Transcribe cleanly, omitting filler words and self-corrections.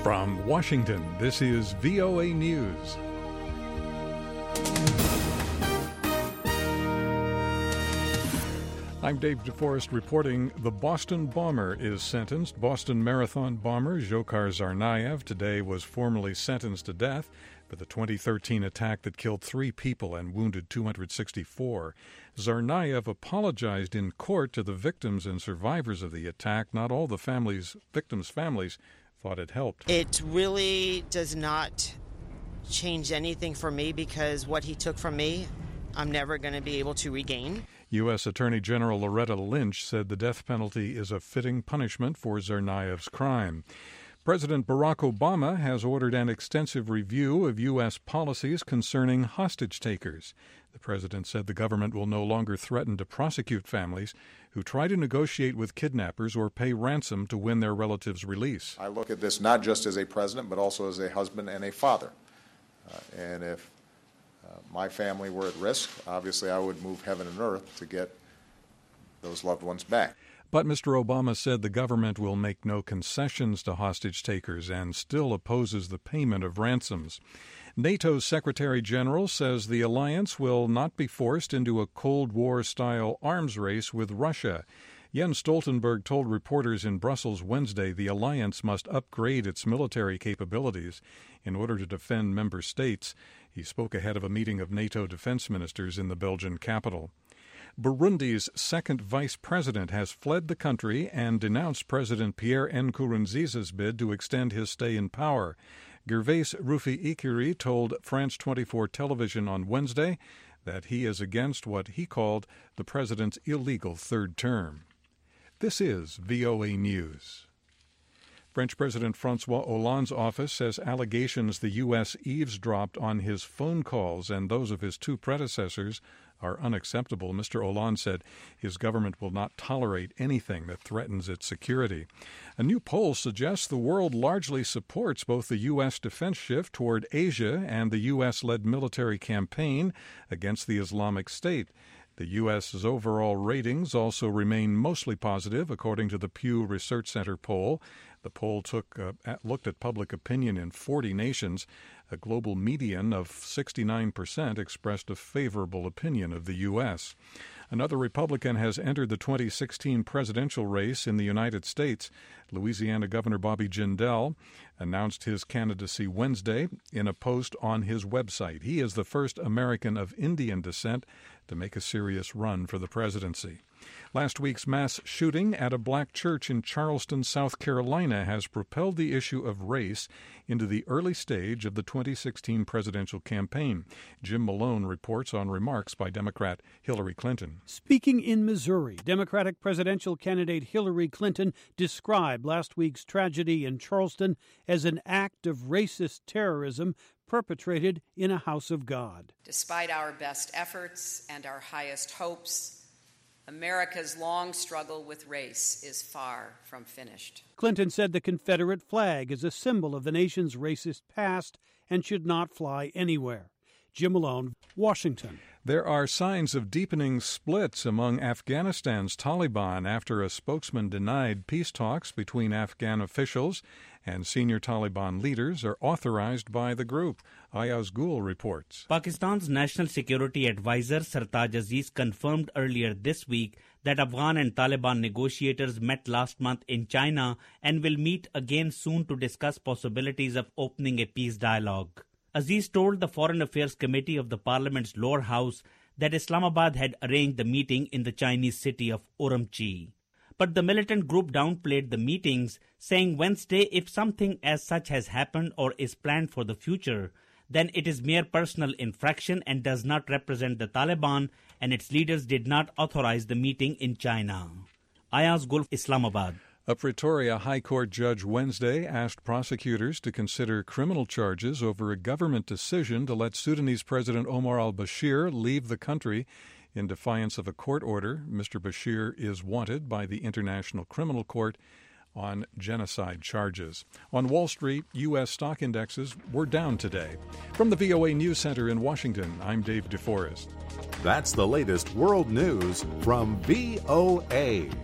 From Washington, this is VOA News. I'm Dave DeForest reporting the Boston bomber is sentenced. Boston Marathon bomber Dzhokhar Tsarnaev today was formally sentenced to death for the 2013 attack that killed 3 people and wounded 264. Tsarnaev apologized in court to the victims and survivors of the attack. Not all the victims' families thought it helped. It really does not change anything for me because what he took from me, I'm never going to be able to regain. U.S. Attorney General Loretta Lynch said the death penalty is a fitting punishment for Tsarnaev's crime. President Barack Obama has ordered an extensive review of U.S. policies concerning hostage takers. The president said the government will no longer threaten to prosecute families who try to negotiate with kidnappers or pay ransom to win their relatives' release. I look at this not just as a president, but also as a husband and a father. And if my family were at risk, obviously I would move heaven and earth to get those loved ones back. But Mr. Obama said the government will make no concessions to hostage takers and still opposes the payment of ransoms. NATO's Secretary General says the alliance will not be forced into a Cold War-style arms race with Russia. Jens Stoltenberg told reporters in Brussels Wednesday the alliance must upgrade its military capabilities in order to defend member states. He spoke ahead of a meeting of NATO defense ministers in the Belgian capital. Burundi's second vice president has fled the country and denounced President Pierre Nkurunziza's bid to extend his stay in power. Gervais Rufai-Ikiri told France 24 television on Wednesday that he is against what he called the president's illegal third term. This is VOA News. French President François Hollande's office says allegations the U.S. eavesdropped on his phone calls and those of his 2 predecessors are unacceptable. Mr. Hollande said his government will not tolerate anything that threatens its security. A new poll suggests the world largely supports both the U.S. defense shift toward Asia and the U.S.-led military campaign against the Islamic State. The U.S.'s overall ratings also remain mostly positive, according to the Pew Research Center poll. The poll looked at public opinion in 40 nations. A global median of 69% expressed a favorable opinion of the U.S. Another Republican has entered the 2016 presidential race in the United States. Louisiana Governor Bobby Jindal announced his candidacy Wednesday in a post on his website. He is the first American of Indian descent to make a serious run for the presidency. Last week's mass shooting at a black church in Charleston, South Carolina, has propelled the issue of race into the early stage of the 2016 presidential campaign. Jim Malone reports on remarks by Democrat Hillary Clinton. Speaking in Missouri, Democratic presidential candidate Hillary Clinton described last week's tragedy in Charleston as an act of racist terrorism perpetrated in a house of God. Despite our best efforts and our highest hopes, America's long struggle with race is far from finished. Clinton said the Confederate flag is a symbol of the nation's racist past and should not fly anywhere. Jim Malone, Washington. There are signs of deepening splits among Afghanistan's Taliban after a spokesman denied peace talks between Afghan officials and senior Taliban leaders are authorized by the group. Ayaz Gul reports. Pakistan's National Security Advisor Sartaj Aziz confirmed earlier this week that Afghan and Taliban negotiators met last month in China and will meet again soon to discuss possibilities of opening a peace dialogue. Aziz told the Foreign Affairs Committee of the Parliament's lower house that Islamabad had arranged the meeting in the Chinese city of Urumqi. But the militant group downplayed the meetings, saying Wednesday if something as such has happened or is planned for the future, then it is mere personal infraction and does not represent the Taliban, and its leaders did not authorize the meeting in China. Ayaz Gul, Islamabad. A Pretoria High Court judge Wednesday asked prosecutors to consider criminal charges over a government decision to let Sudanese President Omar al-Bashir leave the country in defiance of a court order. Mr. Bashir is wanted by the International Criminal Court on genocide charges. On Wall Street, U.S. stock indexes were down today. From the VOA News Center in Washington, I'm Dave DeForest. That's the latest world news from VOA.